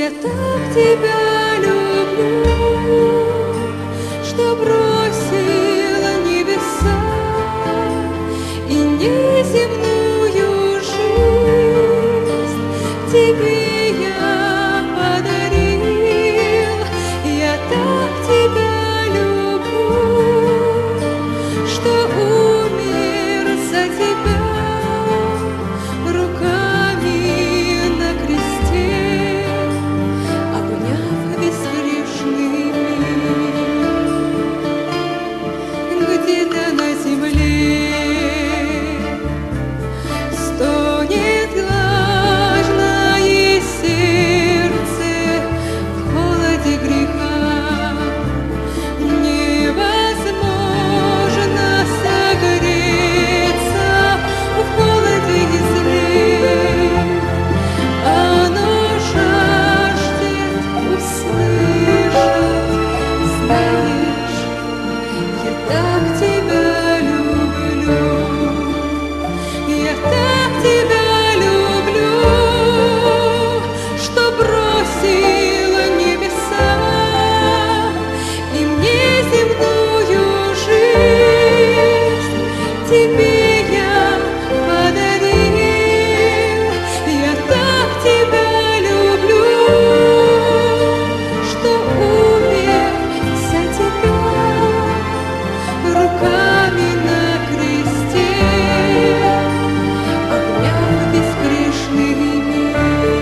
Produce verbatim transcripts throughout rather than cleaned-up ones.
Я так тебя люблю, что бросила небеса и неземную жизнь тебе я подарил. Я так тебя люблю, что умер за тебя руками на кресте, обняв безгрешный мир. Где-то на земле стонет влажное сердце в холоде греха. Невозможно согреться в холоде излей. Оно жаждет услышать, знаешь, я так тебя люблю, я так тебя люблю, что бросила небеса и мне земную жизнь тебе я подарил. Я так тебя люблю, что умер за тебя руками на кресте, обняв безгрешный мир.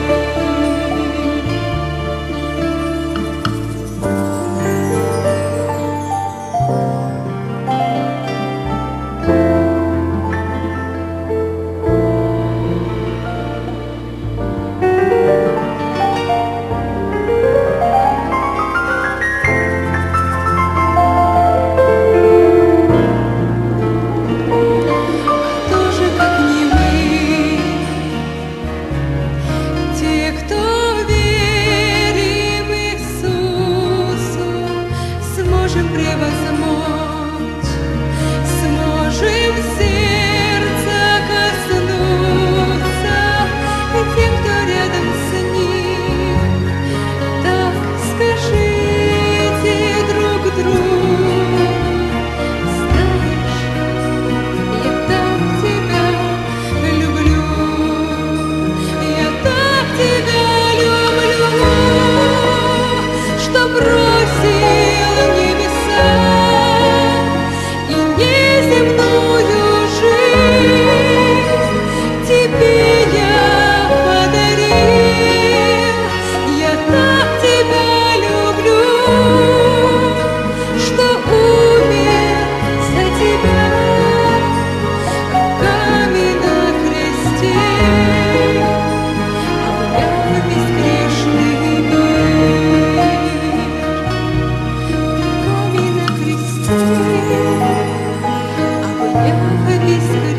Кто же, как не мы, те, кто верим Иисусу, сможем превозмочь, сможем сердца коснуться, и тем, кто рядом с ним. Так скажите друг другу, знаешь, я так тебя люблю, я так тебя люблю, что бросил небеса и неземную жизнь тебе я подарил. Я так тебя люблю, что умер за тебя руками на кресте, обняв безгрешный мир. Руками на кресте, обняв безгрешный мир.